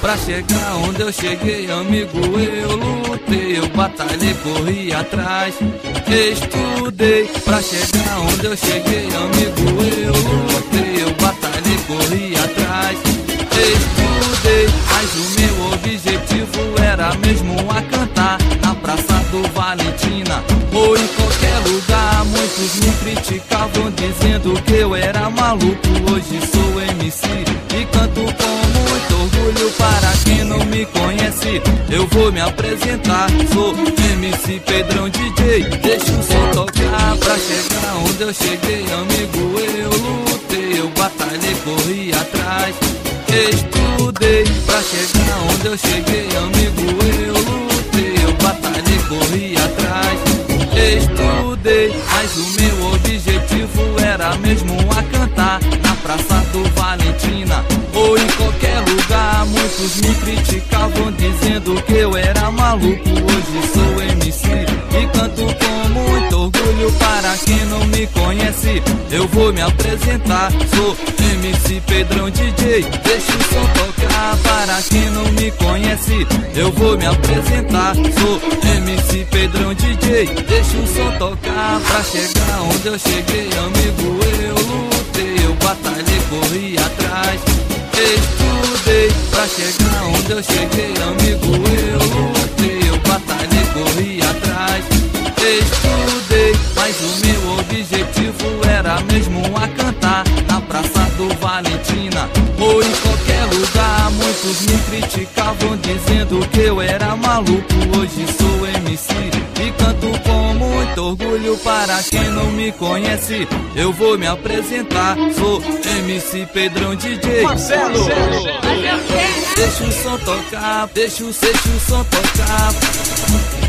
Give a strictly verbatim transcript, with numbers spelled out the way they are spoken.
pra chegar onde eu cheguei, amigo, eu lutei, eu batalhei, corri atrás, estudei, pra chegar onde eu cheguei, amigo, eu lutei, eu batalhei, corri atrás, estudei, mas o meu objetivo era mesmo a cantar na Praça do Valentina ou em qualquer lugar. Muitos me criticavam dizendo que eu era maluco, hoje sou M C e canto com muito orgulho. Para quem não me conhece, eu vou me apresentar, sou M C Pedrão D J, deixa o som tocar. Pra chegar onde eu cheguei, amigo, eu lutei, eu batalhei, corri atrás, estudei, pra chegar onde eu cheguei, amigo, eu lutei, eu batalhei, corri atrás, estudei, mas o meu objetivo era mesmo a cantar na Praça do Valentina ou em qualquer lugar. Muitos me criticavam dizendo que eu era maluco, hoje sou M C e canto com muito orgulho. Para quem não me conhece, eu vou me apresentar, sou M C Pedrão D J, deixa o som tocar. Para quem não me conhece, eu vou me apresentar, sou M C Pedrão D J, deixa o som tocar. Pra chegar onde eu cheguei, amigo, eu lutei, eu batalhei, corri atrás, estudei, pra chegar onde eu cheguei, amigo, eu lutei, eu batalhei, corri atrás, estudei, mas o meu objetivo era mesmo a cantar na Praça do Valentina ou em qualquer lugar. Muitos me criticavam dizendo que eu era maluco, hoje sou M C e canto com muito orgulho. Para quem não me conhece, eu vou me apresentar, sou M C Pedrão D J Marcelo. Deixa o som tocar, deixa o, deixa o som tocar.